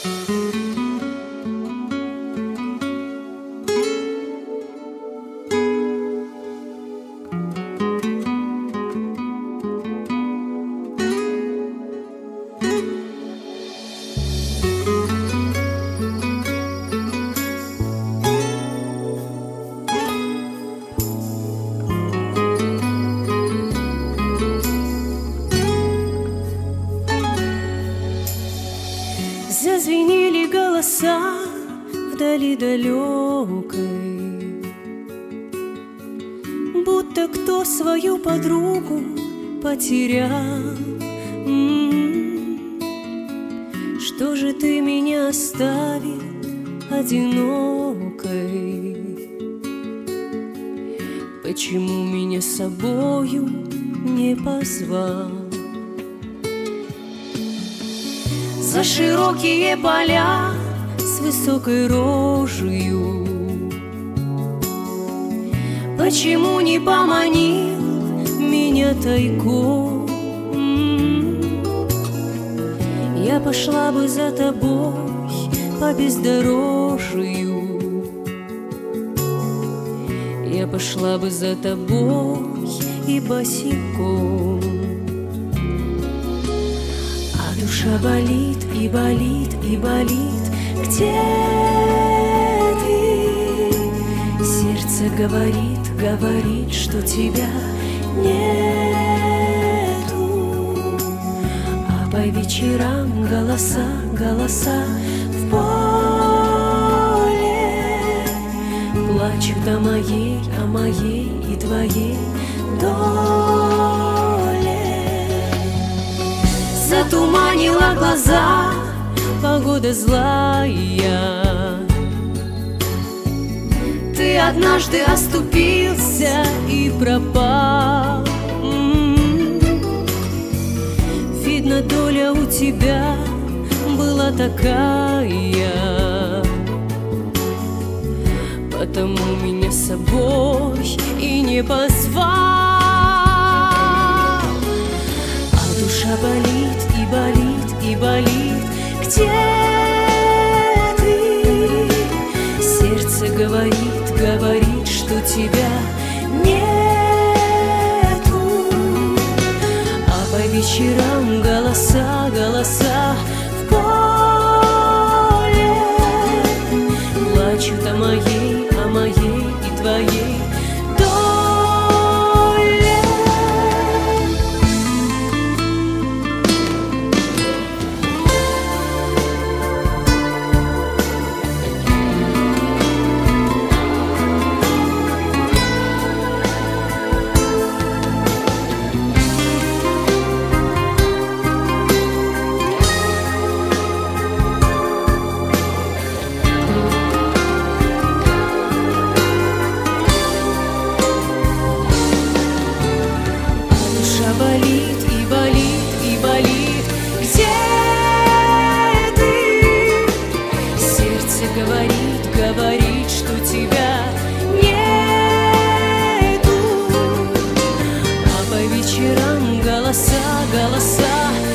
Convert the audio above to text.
Зазвенели голоса вдали далекой, будто кто свою подругу потерял. Что же ты меня оставил одинокой? Почему меня с собою не позвал? За широкие поля с высокой рожью почему не поманил меня тайком? Я пошла бы за тобой по бездорожью, я пошла бы за тобой и босиком. Душа болит и болит и болит, где ты? Сердце говорит, говорит, что тебя нету. А по вечерам голоса, голоса в поле плачут о моей и твоей доле. Затуманила глаза погода злая, ты однажды оступился и пропал. Видно, доля у тебя была такая, потому меня с собой и не позвал. Душа болит и болит и болит, где ты? Сердце говорит, говорит, что тебя нету. А по вечерам голоса, голоса в поле плачут о моей и твоей доле. Болит и болит и болит, где ты? Сердце говорит, говорит, что тебя нету. А по вечерам голоса, голоса